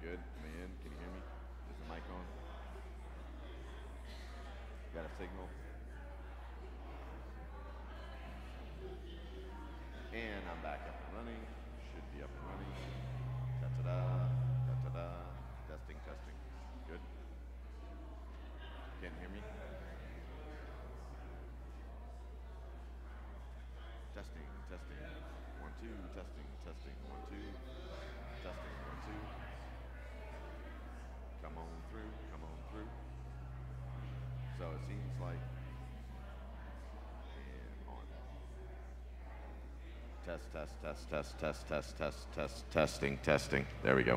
Good. Am I in? Can you hear me? Is the mic on? Got a signal? And I'm back up and running. Should be up and running. Da-da-da, da-da-da. Testing, testing. Good. Can't hear me? Testing, testing. 1, 2, testing, testing. 1, 2. Testing, 1, 2. Come on through, come on through. So it seems like, and on. Test, test, test, test, test, test, test, test, testing, testing. There we go.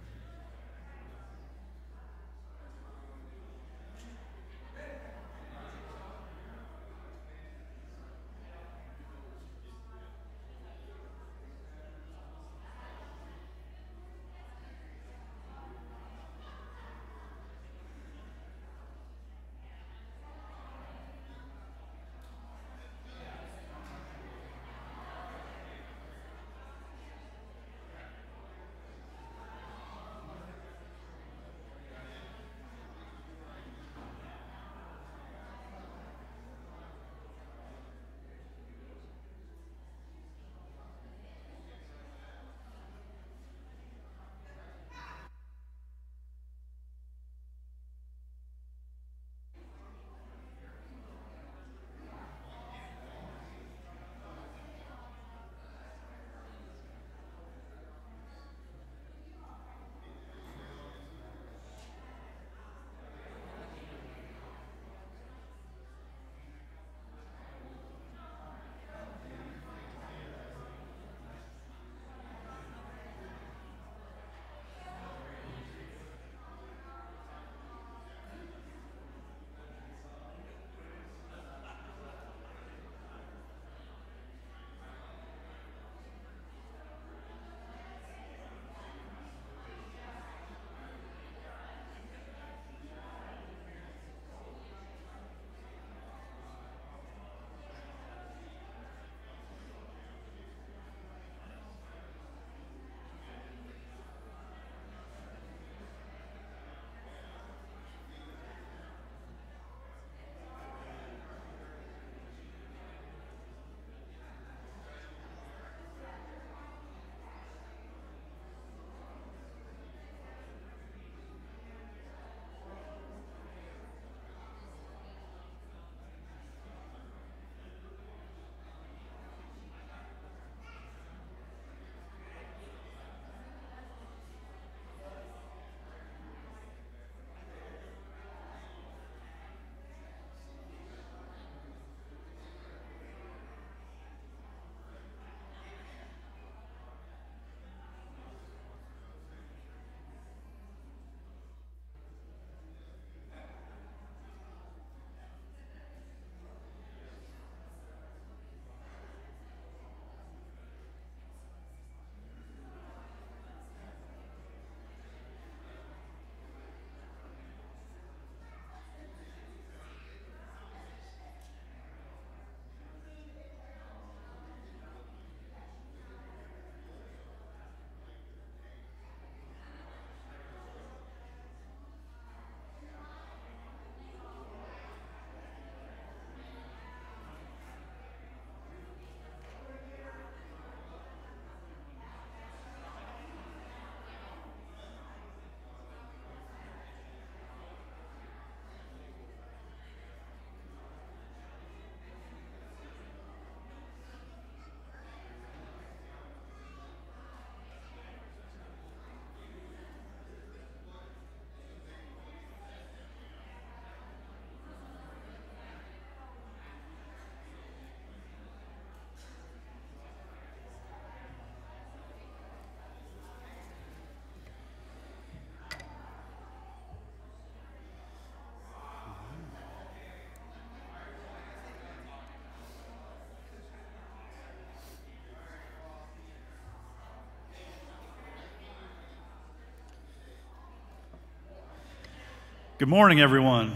Good morning, everyone.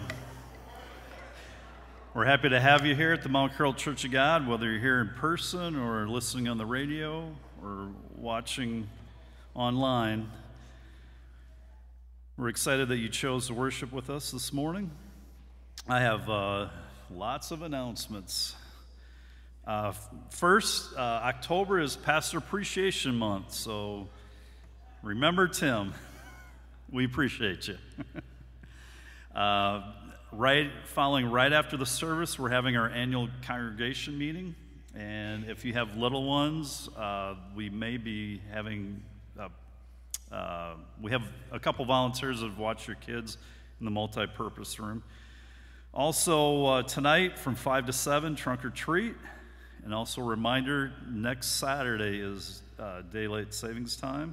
We're happy to have you here at the Mount Carroll Church of God, whether you're here in person or listening on the radio or watching online. We're excited that you chose to worship with us this morning. I have lots of announcements. First, October is Pastor Appreciation Month, so remember Tim. We appreciate you. Following right after the service, we're having our annual congregation meeting, and if you have little ones, we may be having we have a couple volunteers that watch your kids in the multi-purpose room. Also, tonight from 5 to 7, trunk or treat. And also a reminder, next Saturday is daylight savings time.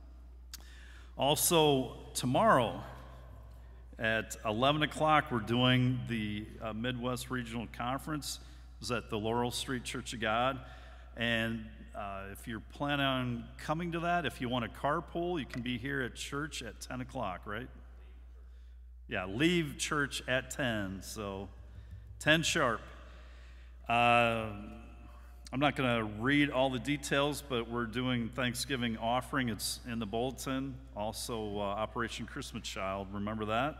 Also, tomorrow at 11 o'clock, we're doing the Midwest Regional Conference. It's at the Laurel Street Church of God. And if you're planning on coming to that, if you want to carpool, you can be here at church at 10 o'clock, right? Yeah, leave church at 10, so 10 sharp. I'm not going to read all the details, but we're doing Thanksgiving offering. It's in the bulletin. Also, Operation Christmas Child, remember that.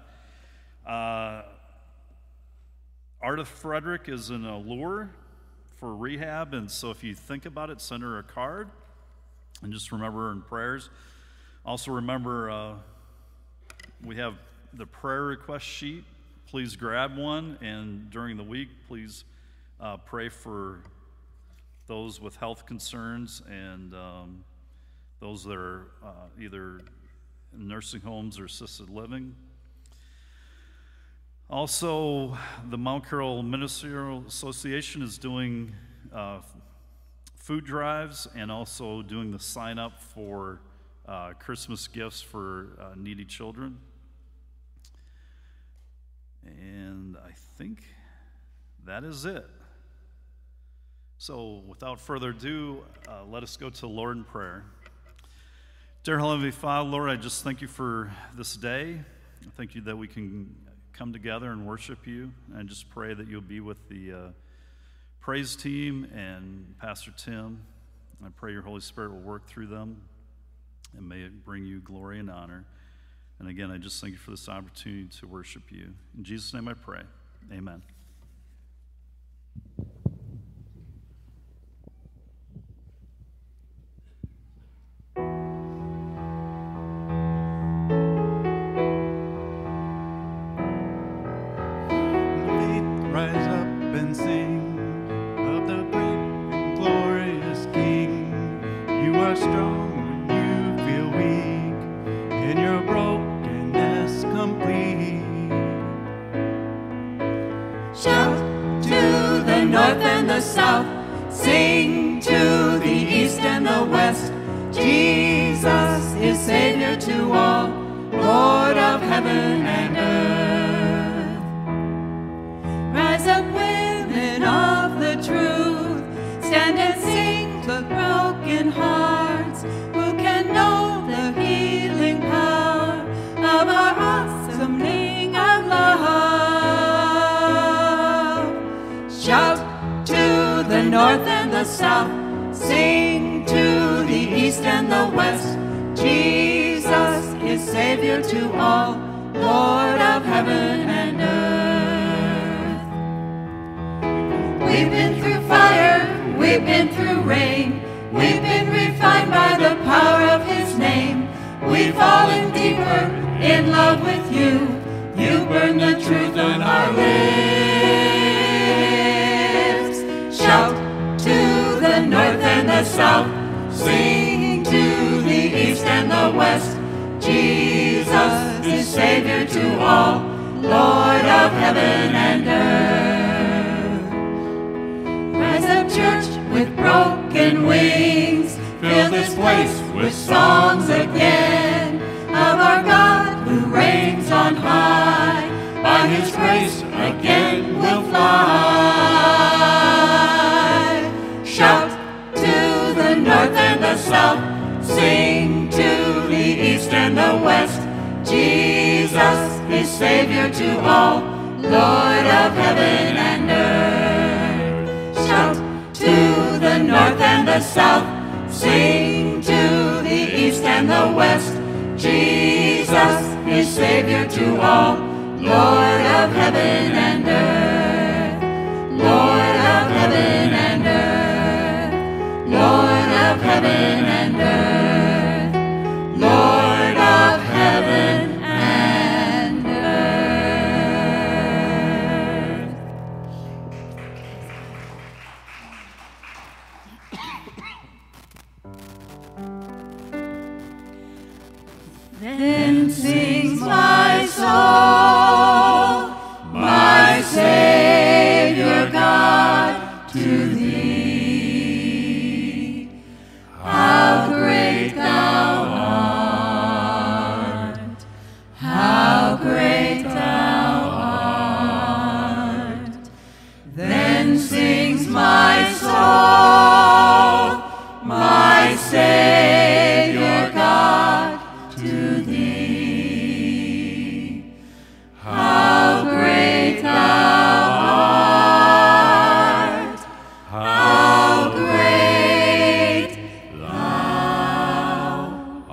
Arta Frederick is in Allure for rehab, and so if you think about it, send her a card, and just remember her in prayers. Also remember, we have the prayer request sheet. Please grab one, and during the week, please pray for those with health concerns and those that are either in nursing homes or assisted living. Also, the Mount Carroll Ministerial Association is doing food drives and also doing the sign up for Christmas gifts for needy children. And I think that is it. So without further ado, let us go to the Lord in prayer. Dear Heavenly Father, Lord, I just thank you for this day. I thank you that we can come together and worship you. And I just pray that you'll be with the praise team and Pastor Tim. I pray your Holy Spirit will work through them and may it bring you glory and honor. And again, I just thank you for this opportunity to worship you. In Jesus' name I pray. Amen. Rise up and sing of the great and glorious King. You are strong when you feel weak, and your brokenness complete. Shout to the north and the south, sing to the east and the west. Jesus is Savior to all, Lord of heaven and earth. Rise up, women of the truth, stand and sing to broken hearts, who can know the healing power of our awesome King of love. Shout to the north and the south, sing to the east and the west. Jesus is Savior to all, Lord of heaven and earth. We've been through fire, we've been through rain, we've been refined by the power of His name. We've fallen deeper in love with you. You burn the truth on our lips. Shout to the north and the south, sing to the east and the west. Jesus is Savior to all, Lord of heaven and earth. Rise up, church, with broken wings, fill this place with songs again of our God who reigns on high. By His grace again we'll fly. Shout to the north and the south, sing to the east and the west. Jesus is Savior to all, Lord of heaven and earth. Shout to the north and the south, sing to the east and the west. Jesus is Savior to all, Lord of heaven and earth, Lord of heaven and earth, Lord of heaven and earth, Lord of heaven and earth. Then sings my soul, my Savior God, to thee. How great thou art, how great thou art. Then sings my soul, my Savior God, to thee. How great thou art, how great thou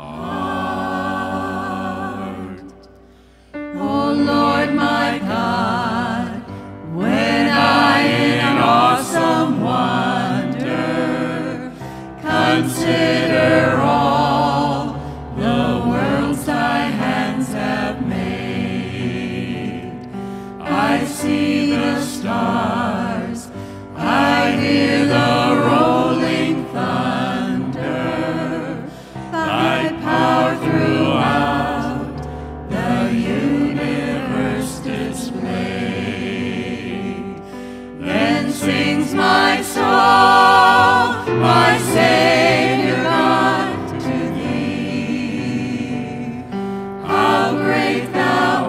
art. O Lord my God, when I in awesome wonder consider all the worlds thy hands have made, I see the stars, I hear the rolling thunder, thy power throughout the universe displayed. Then sings my soul, my Savior God, to thee. How great thou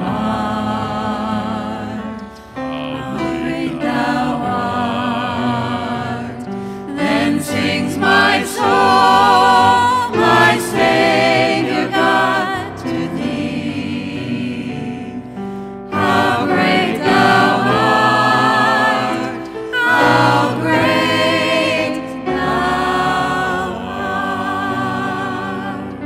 art, how great thou art. Then sings my soul, my Savior God, to thee. How great thou art, how great thou art.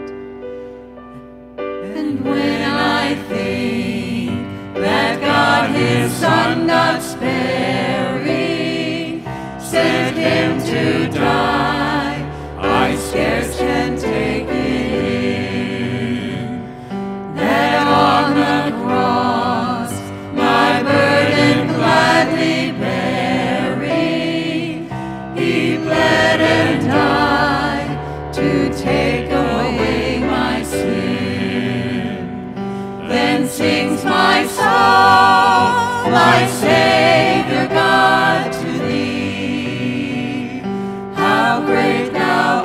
And when I think that God his Son not sparing sent him to die, I scarce can take it in, that on the cross my burden gladly bearing, he bled and died to take away my sin. Then sings my soul, my Savior God, to thee. How great thou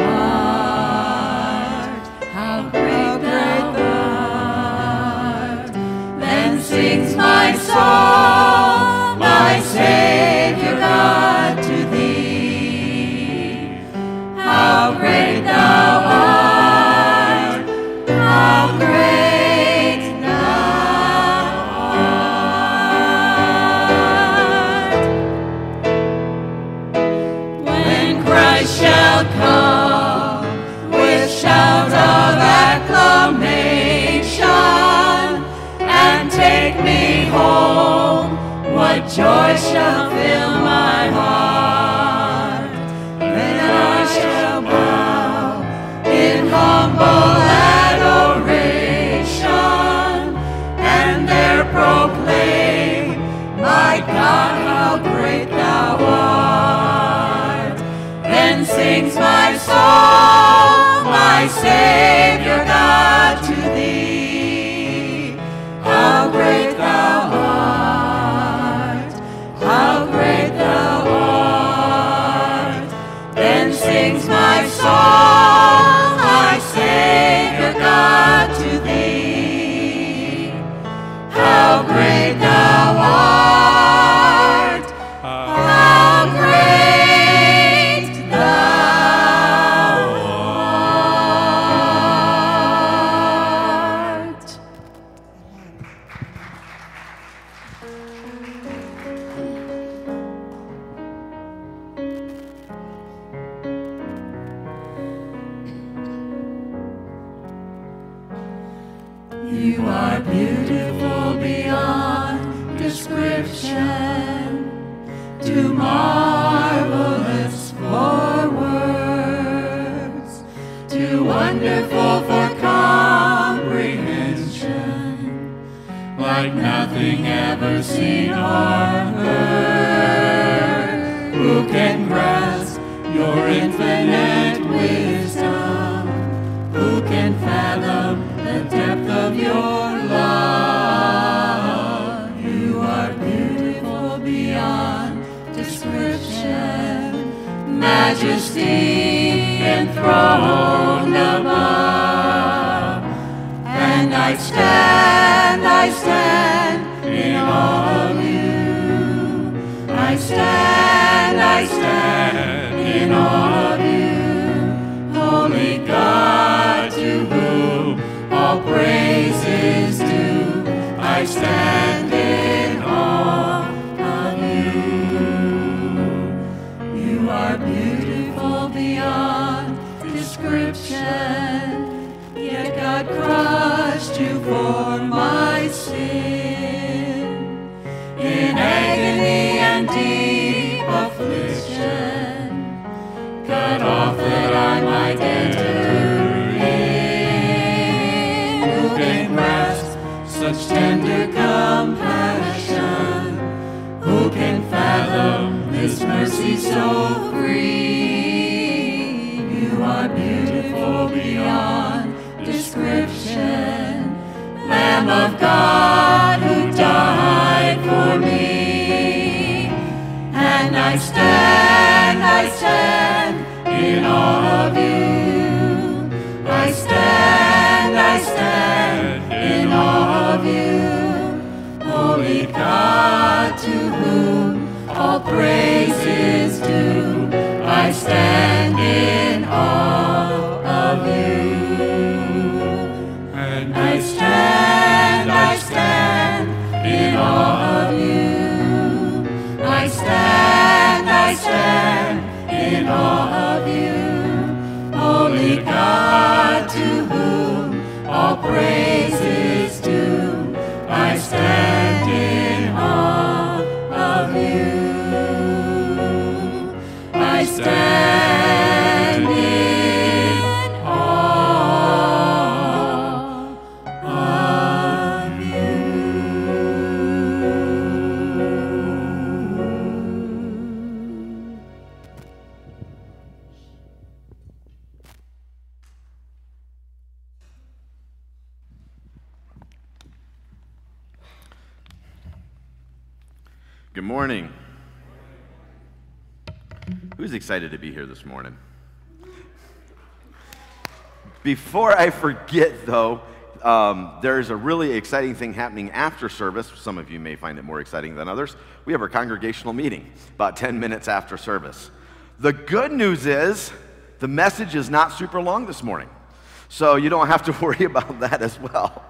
art, how great thou art. Then sings my soul, my Savior God, to thee. How great thou art, how great thou art. When Christ shall come with shout of acclamation and take me home, what joy shall fill my heart. Then I shall bow in humble adoration and there proclaim, my God, how great thou art. Then sings my soul, my Savior God, to thee. How great thou art, how great thou art. Then sings my soul, my Savior God, to thee. How great thou art, how great thou art. too marvelous for words, too wonderful for comprehension, like nothing ever seen or heard. Who can grasp your infinite wisdom? Who can fathom the depth of your love? You are beautiful beyond description, majesty enthroned above. And I stand in awe of you. I stand in awe of you, holy God, to whom all praise is due. I stand in awe of you. You are beautiful beyond description, yet God crushed you for my sin. In agony and deep affliction, cut off that I might enter in. Who can grasp such tender compassion? Who can fathom this mercy so free? You are beautiful beyond description, Lamb of God who died for me. And I stand in awe of you. I stand in awe of you, holy God, to whom all praise is due. I stand in awe of you. And I stand in awe of you. I stand in awe of you, holy God, to whom all praise is due. I stand in awe of you. I stand in awe of you. Good morning. Who's excited to be here this morning? Before I forget, though, there's a really exciting thing happening after service. Some of you may find it more exciting than others. We have our congregational meeting about 10 minutes after service. The good news is the message is not super long this morning, so you don't have to worry about that as well.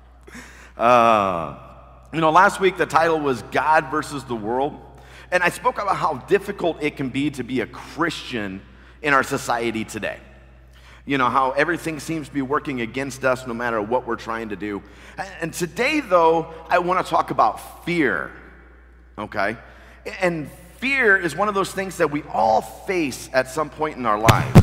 Last week the title was God versus the World, and I spoke about how difficult it can be to be a Christian in our society today. You know, how everything seems to be working against us no matter what we're trying to do. And today, though, I want to talk about fear, okay? And fear is one of those things that we all face at some point in our lives.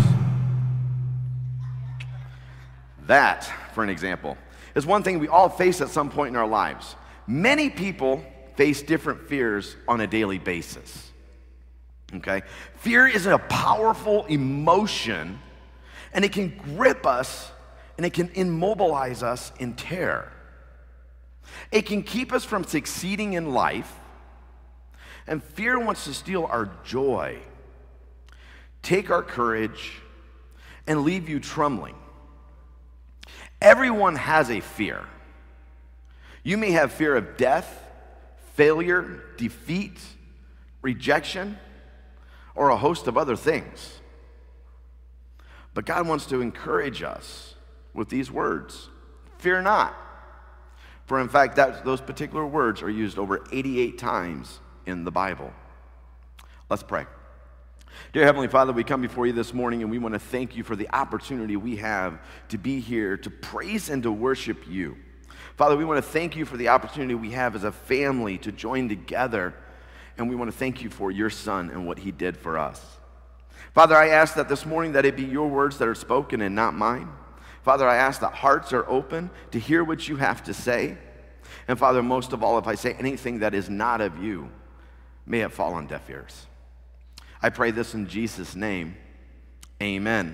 That, for an example, is one thing we all face at some point in our lives. Many people face different fears on a daily basis, okay? Fear is a powerful emotion, and it can grip us, and it can immobilize us in terror. It can keep us from succeeding in life, and fear wants to steal our joy, take our courage, and leave you trembling. Everyone has a fear. You may have fear of death, failure, defeat, rejection, or a host of other things. But God wants to encourage us with these words. Fear not. For in fact, those particular words are used over 88 times in the Bible. Let's pray. Dear Heavenly Father, we come before you this morning and we want to thank you for the opportunity we have to be here to praise and to worship you. Father, we want to thank you for the opportunity we have as a family to join together and we want to thank you for your Son and what he did for us. Father, I ask that this morning that it be your words that are spoken and not mine. Father, I ask that hearts are open to hear what you have to say. And Father, most of all, if I say anything that is not of you, may it fall on deaf ears. I pray this in Jesus' name. Amen.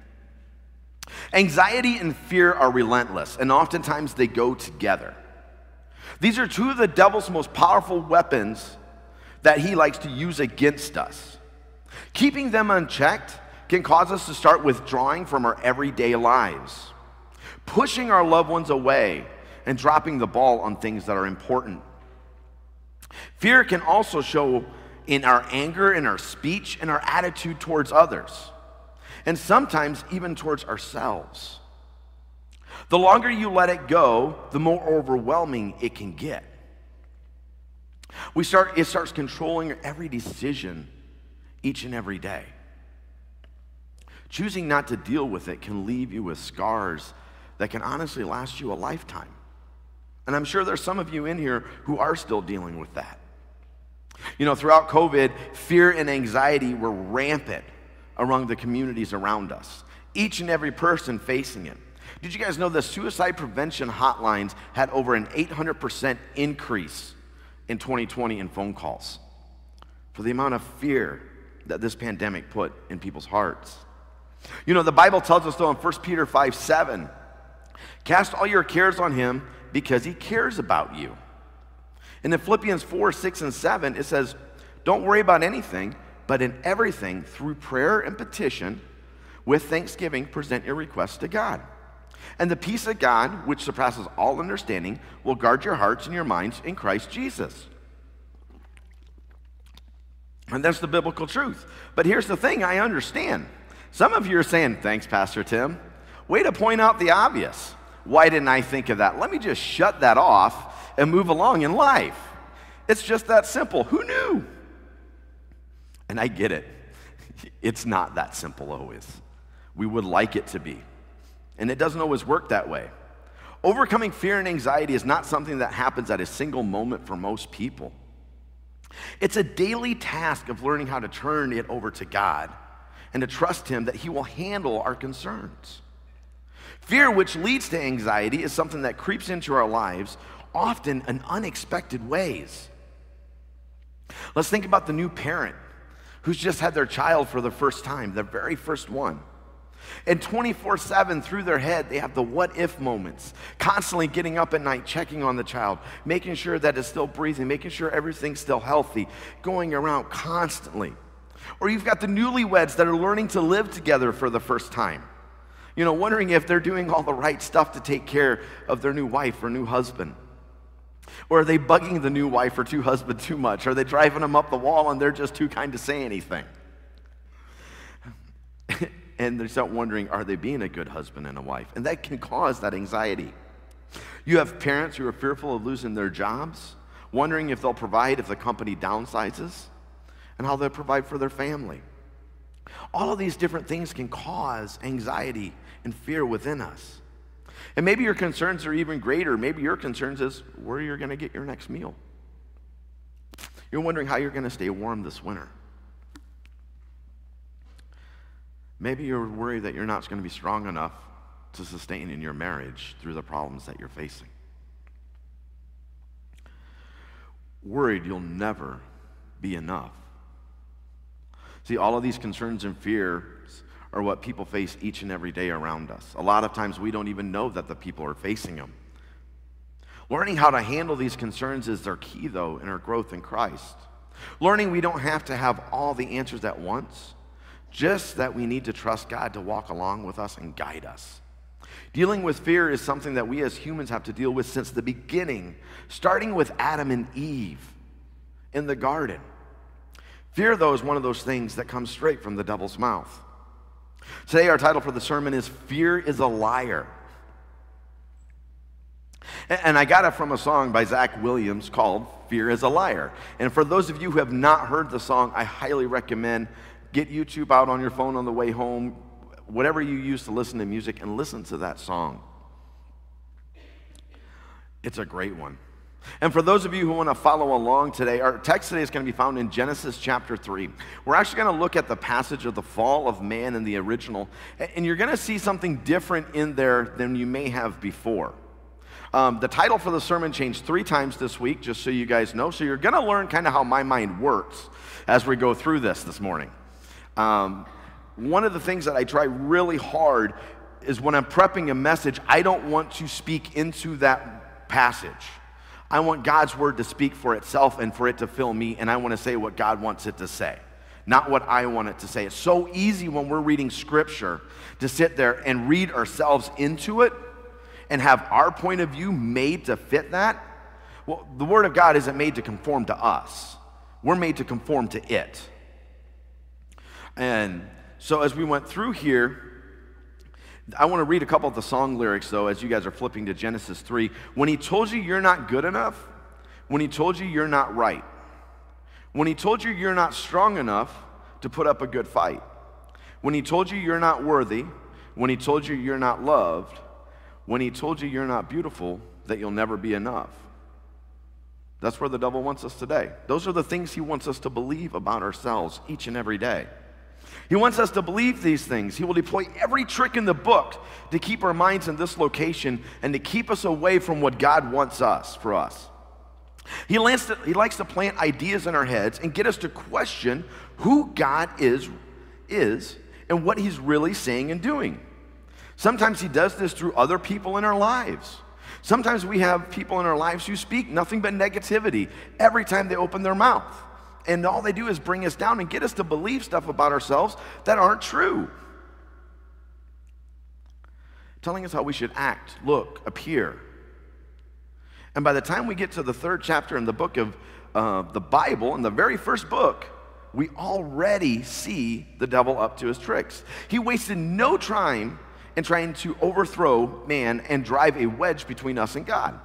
Anxiety and fear are relentless, and oftentimes they go together. These are two of the devil's most powerful weapons that he likes to use against us. Keeping them unchecked can cause us to start withdrawing from our everyday lives, pushing our loved ones away, and dropping the ball on things that are important. Fear can also show in our anger, in our speech, and our attitude towards others, and sometimes even towards ourselves. The longer you let it go, the more overwhelming it can get. It starts controlling every decision each and every day. Choosing not to deal with it can leave you with scars that can honestly last you a lifetime. And I'm sure there's some of you in here who are still dealing with that. You know, throughout COVID, fear and anxiety were rampant among the communities around us. Each and every person facing it. Did you guys know that suicide prevention hotlines had over an 800% increase in 2020 in phone calls for the amount of fear that this pandemic put in people's hearts? You know, the Bible tells us though in 1 Peter 5:7, cast all your cares on him because he cares about you. And in Philippians 4:6 and 7, it says, don't worry about anything, but in everything, through prayer and petition, with thanksgiving, present your requests to God. And the peace of God, which surpasses all understanding, will guard your hearts and your minds in Christ Jesus. And that's the biblical truth. But here's the thing, I understand. Some of you are saying, thanks, Pastor Tim. Way to point out the obvious. Why didn't I think of that? Let me just shut that off and move along in life. It's just that simple. Who knew? And I get it. It's not that simple always. We would like it to be. And it doesn't always work that way. Overcoming fear and anxiety is not something that happens at a single moment for most people. It's a daily task of learning how to turn it over to God and to trust him that he will handle our concerns. Fear, which leads to anxiety, is something that creeps into our lives, often in unexpected ways. Let's think about the new parent who's just had their child for the first time, their very first one. And 24/7 through their head, they have the what if moments, constantly getting up at night, checking on the child, making sure that it's still breathing, making sure everything's still healthy, going around constantly. Or you've got the newlyweds that are learning to live together for the first time. You know, wondering if they're doing all the right stuff to take care of their new wife or new husband. Or are they bugging the new wife or new husband too much? Are they driving them up the wall and they're just too kind to say anything? And they start wondering, are they being a good husband and a wife? And that can cause that anxiety. You have parents who are fearful of losing their jobs, wondering if they'll provide if the company downsizes, and how they'll provide for their family. All of these different things can cause anxiety and fear within us. And maybe your concerns are even greater. Maybe your concerns is where you're going to get your next meal. You're wondering how you're going to stay warm this winter. Maybe you're worried that you're not going to be strong enough to sustain in your marriage through the problems that you're facing. Worried you'll never be enough. See, all of these concerns and fears are what people face each and every day around us. A lot of times we don't even know that the people are facing them. Learning how to handle these concerns is their key, though, in our growth in Christ. Learning we don't have to have all the answers at once, just that we need to trust God to walk along with us and guide us. Dealing with fear is something that we as humans have to deal with since the beginning, starting with Adam and Eve in the garden. Fear, though, is one of those things that comes straight from the devil's mouth. Today, our title for the sermon is Fear is a Liar. And I got it from a song by Zach Williams called Fear is a Liar. And for those of you who have not heard the song, I highly recommend get YouTube out on your phone on the way home, whatever you use to listen to music, and listen to that song. It's a great one. And for those of you who want to follow along today, our text today is going to be found in Genesis chapter 3. We're actually going to look at the passage of the fall of man in the original, and you're going to see something different in there than you may have before. The title for the sermon changed 3 times this week, just so you guys know, so you're going to learn kind of how my mind works as we go through this morning. One of the things that I try really hard is when I'm prepping a message, I don't want to speak into that passage. I want God's word to speak for itself and for it to fill me, and I want to say what God wants it to say, not what I want it to say. It's so easy when we're reading scripture to sit there and read ourselves into it and have our point of view made to fit that. Well, the word of God isn't made to conform to us. We're made to conform to it. And so as we went through here, I want to read a couple of the song lyrics, though, as you guys are flipping to Genesis 3. When he told you you're not good enough, when he told you you're not right, when he told you you're not strong enough to put up a good fight, when he told you you're not worthy, when he told you you're not loved, when he told you you're not beautiful, that you'll never be enough. That's where the devil wants us today. Those are the things he wants us to believe about ourselves each and every day. He wants us to believe these things. He will deploy every trick in the book to keep our minds in this location and to keep us away from what God wants for us. He likes to plant ideas in our heads and get us to question who God is and what he's really saying and doing. Sometimes he does this through other people in our lives. Sometimes we have people in our lives who speak nothing but negativity every time they open their mouth. And all they do is bring us down and get us to believe stuff about ourselves that aren't true. Telling us how we should act, look, appear. And by the time we get to the 3rd chapter in the book of the Bible, in the very first book, we already see the devil up to his tricks. He wasted no time in trying to overthrow man and drive a wedge between us and God.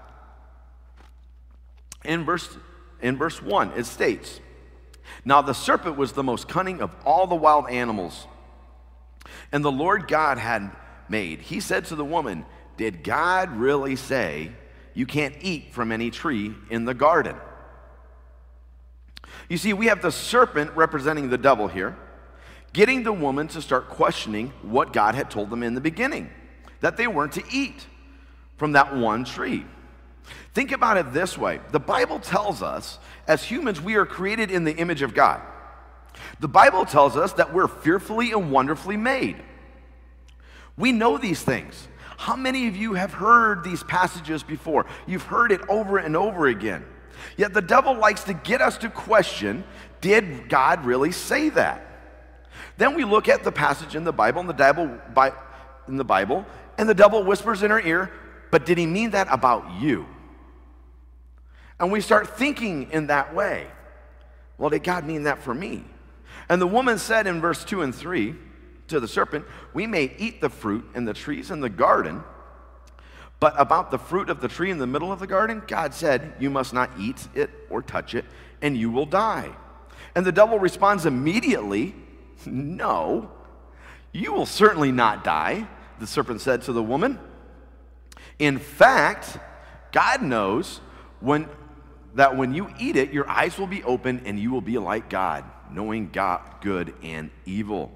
In verse 1, it states, "Now the serpent was the most cunning of all the wild animals, and the Lord God had made. He said to the woman, 'Did God really say you can't eat from any tree in the garden?'" You see, we have the serpent representing the devil here, getting the woman to start questioning what God had told them in the beginning, that they weren't to eat from that one tree. Think about it this way. The Bible tells us, as humans, we are created in the image of God. The Bible tells us that we're fearfully and wonderfully made. We know these things. How many of you have heard these passages before? You've heard it over and over again. Yet the devil likes to get us to question, did God really say that? Then we look at the passage in the Bible, and the devil whispers in our ear, but did he mean that about you? And we start thinking in that way. Well, did God mean that for me? And the woman said in verse 2 and 3 to the serpent, "We may eat the fruit and the trees in the garden, but about the fruit of the tree in the middle of the garden, God said, you must not eat it or touch it, and you will die." And the devil responds immediately, "No, you will certainly not die," the serpent said to the woman. "In fact, God knows that when you eat it, your eyes will be open and you will be like God, knowing God, good and evil."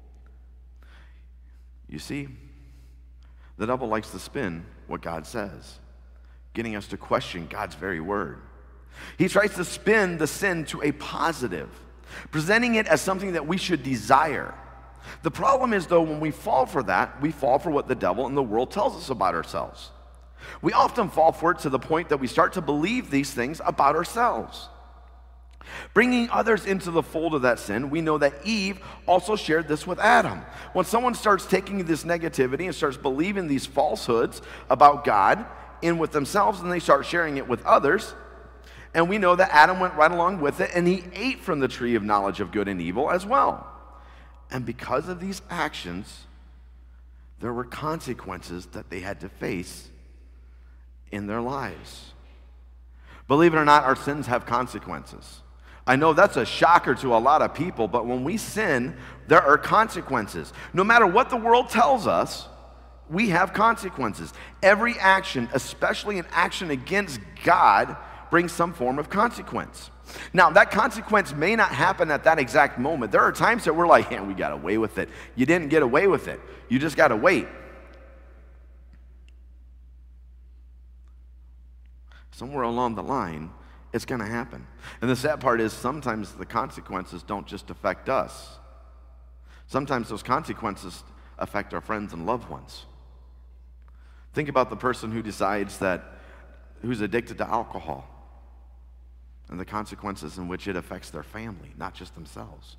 You see, the devil likes to spin what God says, getting us to question God's very word. He tries to spin the sin to a positive, presenting it as something that we should desire. The problem is, though, when we fall for that, we fall for what the devil and the world tells us about ourselves. We often fall for it to the point that we start to believe these things about ourselves. Bringing others into the fold of that sin, we know that Eve also shared this with Adam. When someone starts taking this negativity and starts believing these falsehoods about God in with themselves, and they start sharing it with others, and we know that Adam went right along with it, and he ate from the tree of knowledge of good and evil as well. And because of these actions, there were consequences that they had to face in their lives. Believe it or not, our sins have consequences. I know that's a shocker to a lot of people, but when we sin, there are consequences. No matter what the world tells us, we have consequences. Every action, especially an action against God, brings some form of consequence. Now, that consequence may not happen at that exact moment. There are times that we're like, we got away with it. You didn't get away with it. You just got to wait. Somewhere along the line, it's going to happen. And the sad part is sometimes the consequences don't just affect us. Sometimes those consequences affect our friends and loved ones. Think about the person who decides who's addicted to alcohol and the consequences in which it affects their family, not just themselves.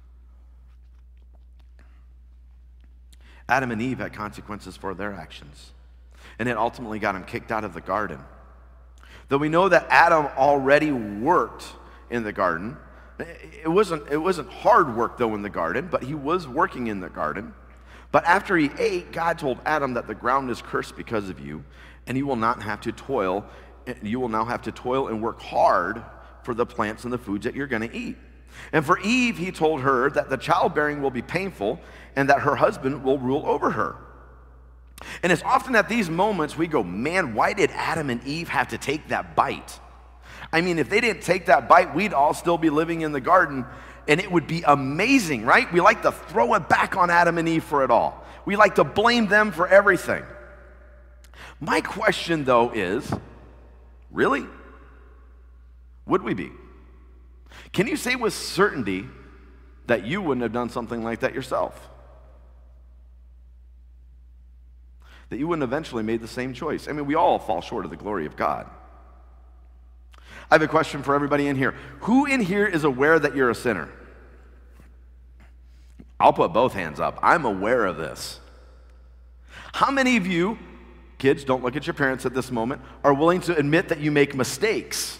Adam and Eve had consequences for their actions, and it ultimately got them kicked out of the garden. Though we know that Adam already worked in the garden, it wasn't hard work though in the garden, but he was working in the garden. But after he ate, God told Adam that the ground is cursed because of you, and you will not have to toil. You will now have to toil and work hard for the plants and the foods that you're going to eat. And for Eve, he told her that the childbearing will be painful and that her husband will rule over her. And it's often at these moments we go, man, why did Adam and Eve have to take that bite? I mean, if they didn't take that bite, we'd all still be living in the garden, and it would be amazing, right? We like to throw it back on Adam and Eve for it all. We like to blame them for everything. My question, though, is, really? Would we be? Can you say with certainty that you wouldn't have done something like that yourself? That you wouldn't eventually made the same choice? I mean, we all fall short of the glory of God. I have a question for everybody in here. Who in here is aware that you're a sinner? I'll put both hands up. I'm aware of this. How many of you, kids, don't look at your parents at this moment, are willing to admit that you make mistakes?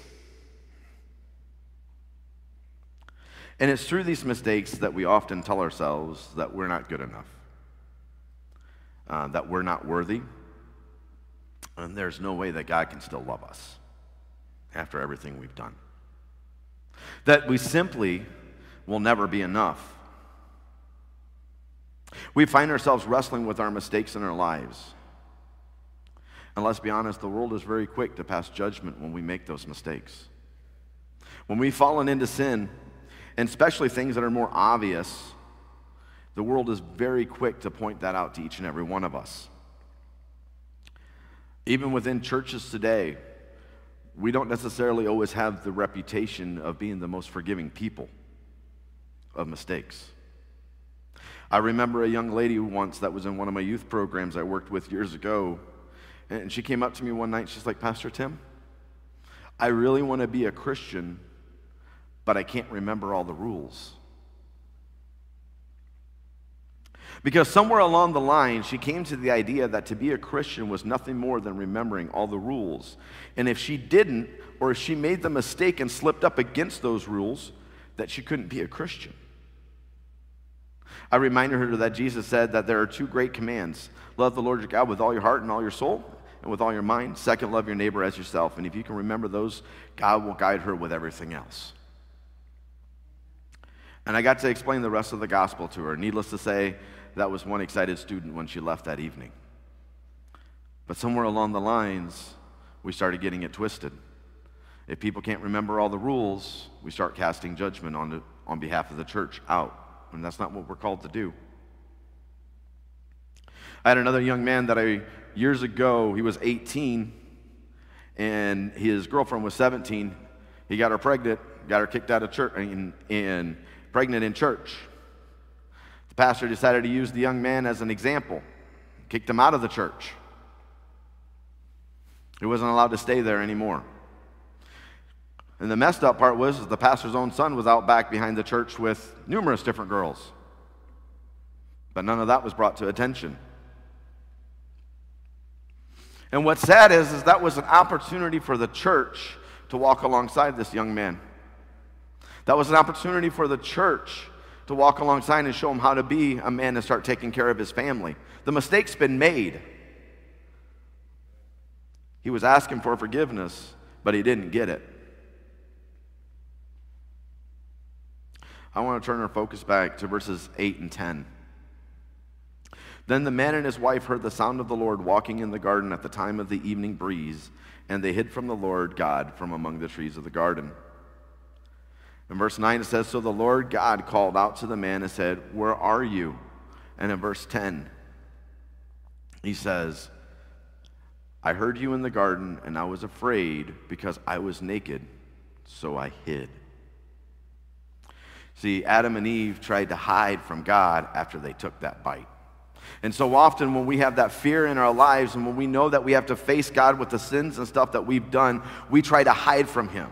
And it's through these mistakes that we often tell ourselves that we're not good enough, that we're not worthy, and there's no way that God can still love us after everything we've done. That we simply will never be enough. We find ourselves wrestling with our mistakes in our lives. And let's be honest, the world is very quick to pass judgment when we make those mistakes. When we've fallen into sin, and especially things that are more obvious, the world is very quick to point that out to each and every one of us. Even within churches today, we don't necessarily always have the reputation of being the most forgiving people of mistakes. I remember a young lady once that was in one of my youth programs I worked with years ago, and she came up to me one night, she's like, Pastor Tim, I really want to be a Christian, but I can't remember all the rules. Because somewhere along the line, she came to the idea that to be a Christian was nothing more than remembering all the rules. And if she didn't, or if she made the mistake and slipped up against those rules, that she couldn't be a Christian. I reminded her that Jesus said that there are two great commands. Love the Lord your God with all your heart and all your soul and with all your mind. Second, love your neighbor as yourself. And if you can remember those, God will guide her with everything else. And I got to explain the rest of the gospel to her. Needless to say, that was one excited student when she left that evening. But somewhere along the lines, we started getting it twisted. If people can't remember all the rules, we start casting judgment on behalf of the church out. And that's not what we're called to do. I had another young man that years ago, he was 18, and his girlfriend was 17. He got her pregnant, got her kicked out of church, and pregnant in church. The pastor decided to use the young man as an example, kicked him out of the church. He wasn't allowed to stay there anymore. And the messed up part was the pastor's own son was out back behind the church with numerous different girls. But none of that was brought to attention. And what's sad is that was an opportunity for the church to walk alongside this young man. That was an opportunity for the church to walk alongside and show him how to be a man and start taking care of his family. The mistake's been made. He was asking for forgiveness, but he didn't get it. I want to turn our focus back to verses 8 and 10. Then the man and his wife heard the sound of the Lord walking in the garden at the time of the evening breeze, and they hid from the Lord God from among the trees of the garden. In verse 9 it says, so the Lord God called out to the man and said, where are you? And in verse 10, he says, I heard you in the garden, and I was afraid because I was naked, so I hid. See, Adam and Eve tried to hide from God after they took that bite. And so often when we have that fear in our lives and when we know that we have to face God with the sins and stuff that we've done, we try to hide from him.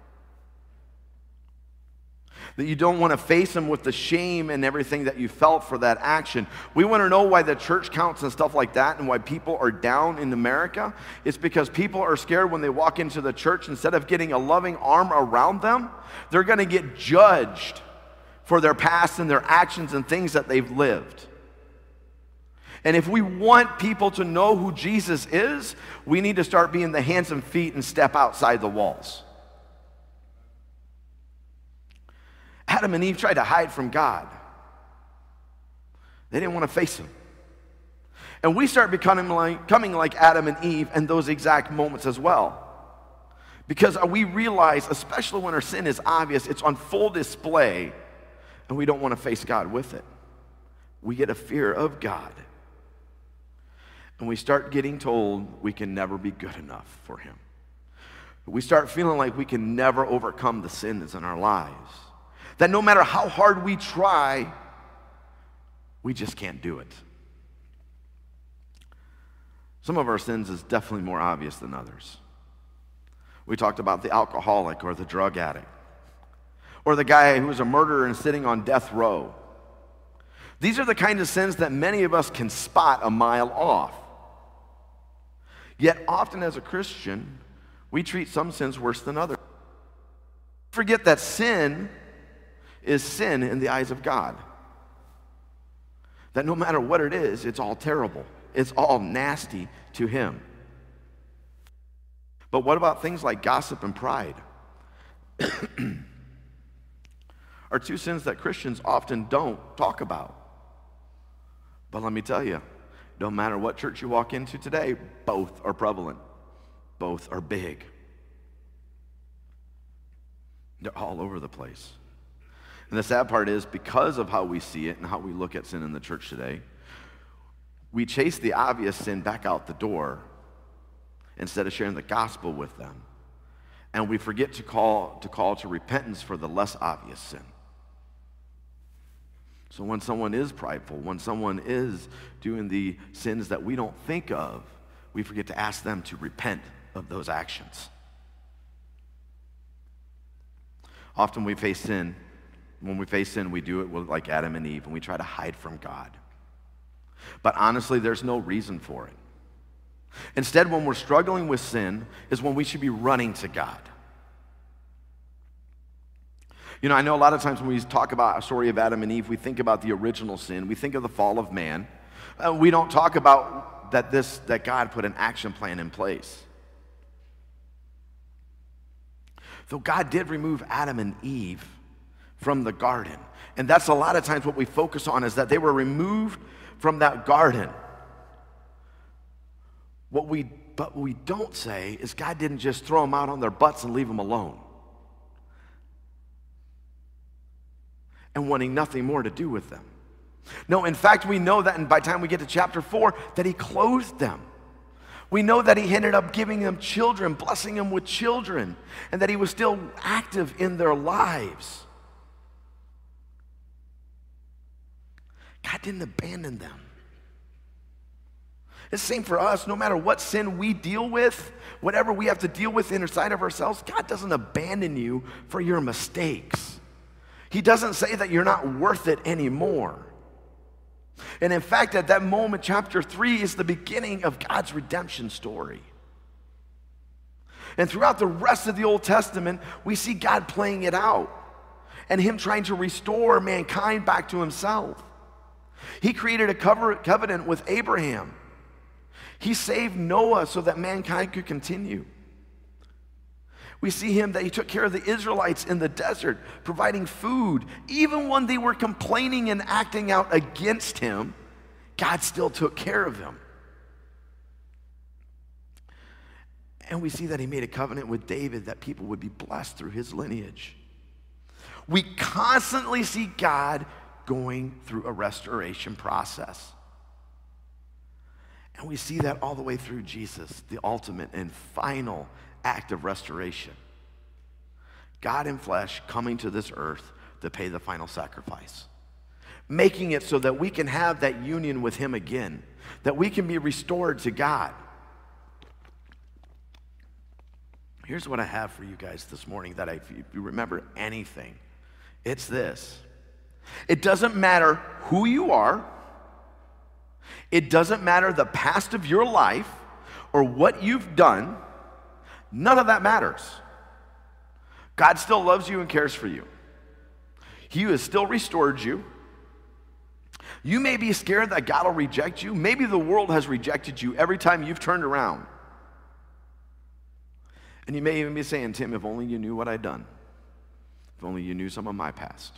That you don't want to face him with the shame and everything that you felt for that action. We want to know why the church counts and stuff like that and why people are down in America. It's because people are scared when they walk into the church, instead of getting a loving arm around them, they're going to get judged for their past and their actions and things that they've lived. And if we want people to know who Jesus is, we need to start being the hands and feet and step outside the walls. Adam and Eve tried to hide from God. They didn't want to face him. And we start becoming like Adam and Eve in those exact moments as well. Because we realize, especially when our sin is obvious, it's on full display, and we don't want to face God with it. We get a fear of God. And we start getting told we can never be good enough for him. We start feeling like we can never overcome the sins in our lives. That no matter how hard we try, we just can't do it. Some of our sins is definitely more obvious than others. We talked about the alcoholic or the drug addict, or the guy who was a murderer and sitting on death row. These are the kinds of sins that many of us can spot a mile off. Yet often as a Christian, we treat some sins worse than others. Forget that sin is sin in the eyes of God. That no matter what it is, it's all terrible. It's all nasty to him. But what about things like gossip and pride? Are two sins that Christians often don't talk about. But let me tell you, no matter what church you walk into today, both are prevalent. Both are big. They're all over the place. And the sad part is, because of how we see it and how we look at sin in the church today, we chase the obvious sin back out the door instead of sharing the gospel with them. And we forget to call to repentance for the less obvious sin. So when someone is prideful, when someone is doing the sins that we don't think of, we forget to ask them to repent of those actions. Often we face sin. When we face sin, we do it like Adam and Eve, and we try to hide from God. But honestly, there's no reason for it. Instead, when we're struggling with sin is when we should be running to God. You know, I know a lot of times when we talk about a story of Adam and Eve, we think about the original sin. We think of the fall of man. We don't talk about that God put an action plan in place. Though God did remove Adam and Eve from the garden. And that's a lot of times what we focus on, is that they were removed from that garden. What we don't say is God didn't just throw them out on their butts and leave them alone. And wanting nothing more to do with them. No, in fact, we know that, and by the time we get to chapter 4, that he clothed them. We know that he ended up giving them children, blessing them with children, and that he was still active in their lives. God didn't abandon them. It's the same for us. No matter what sin we deal with, whatever we have to deal with inside of ourselves, God doesn't abandon you for your mistakes. He doesn't say that you're not worth it anymore. And in fact, at that moment, chapter 3 is the beginning of God's redemption story. And throughout the rest of the Old Testament, we see God playing it out and him trying to restore mankind back to himself. He created a covenant with Abraham. He saved Noah so that mankind could continue. We see him that he took care of the Israelites in the desert, providing food. Even when they were complaining and acting out against him, God still took care of them. And we see that he made a covenant with David that people would be blessed through his lineage. We constantly see God going through a restoration process. And we see that all the way through Jesus, the ultimate and final act of restoration. God in flesh coming to this earth to pay the final sacrifice, making it so that we can have that union with him again, that we can be restored to God. Here's what I have for you guys this morning that if you remember anything, it's this. It doesn't matter who you are. It doesn't matter the past of your life or what you've done. None of that matters. God still loves you and cares for you. He has still restored you. You may be scared that God will reject you. Maybe the world has rejected you every time you've turned around. And you may even be saying, Tim, if only you knew what I'd done. If only you knew some of my past.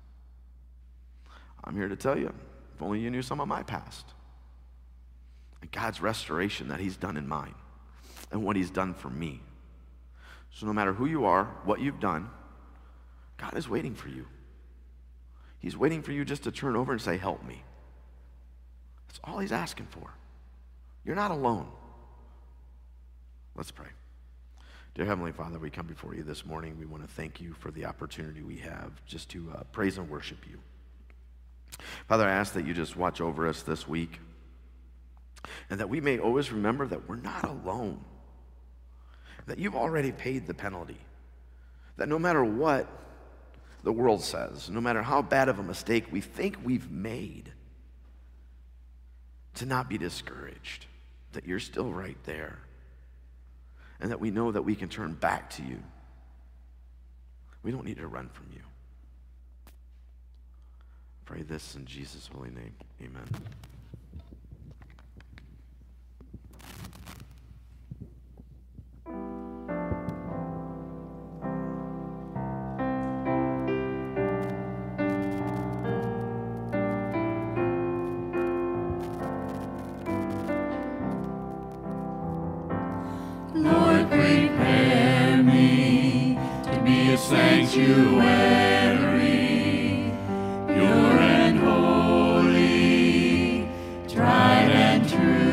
I'm here to tell you, if only you knew some of my past. And God's restoration that he's done in mine and what he's done for me. So no matter who you are, what you've done, God is waiting for you. He's waiting for you just to turn over and say, help me. That's all he's asking for. You're not alone. Let's pray. Dear Heavenly Father, we come before you this morning. We want to thank you for the opportunity we have just to praise and worship you. Father, I ask that you just watch over us this week and that we may always remember that we're not alone, that you've already paid the penalty, that no matter what the world says, no matter how bad of a mistake we think we've made, to not be discouraged, that you're still right there, and that we know that we can turn back to you. We don't need to run from you. Pray this in Jesus' holy name. Amen. Lord, prepare me to be a sanctuary, pure and holy, tried and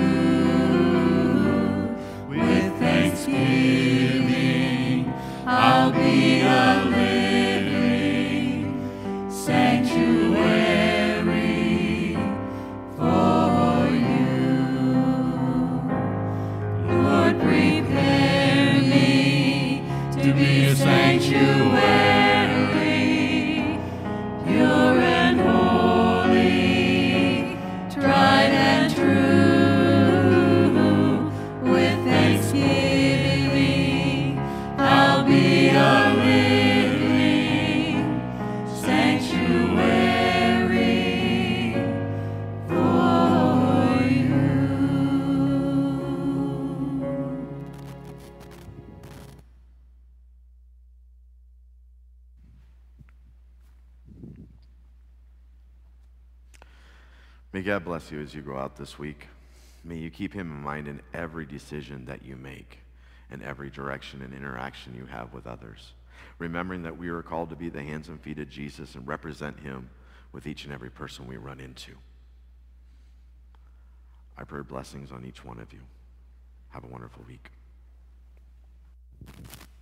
true. With thanksgiving, I'll be a living sanctuary for you. Lord, prepare me to be a sanctuary, pure and holy, tried and true. With thanksgiving, I'll be a living sanctuary for you. May God bless you as you go out this week. May you keep him in mind in every decision that you make, in every direction and interaction you have with others. Remembering that we are called to be the hands and feet of Jesus and represent him with each and every person we run into. I pray blessings on each one of you. Have a wonderful week.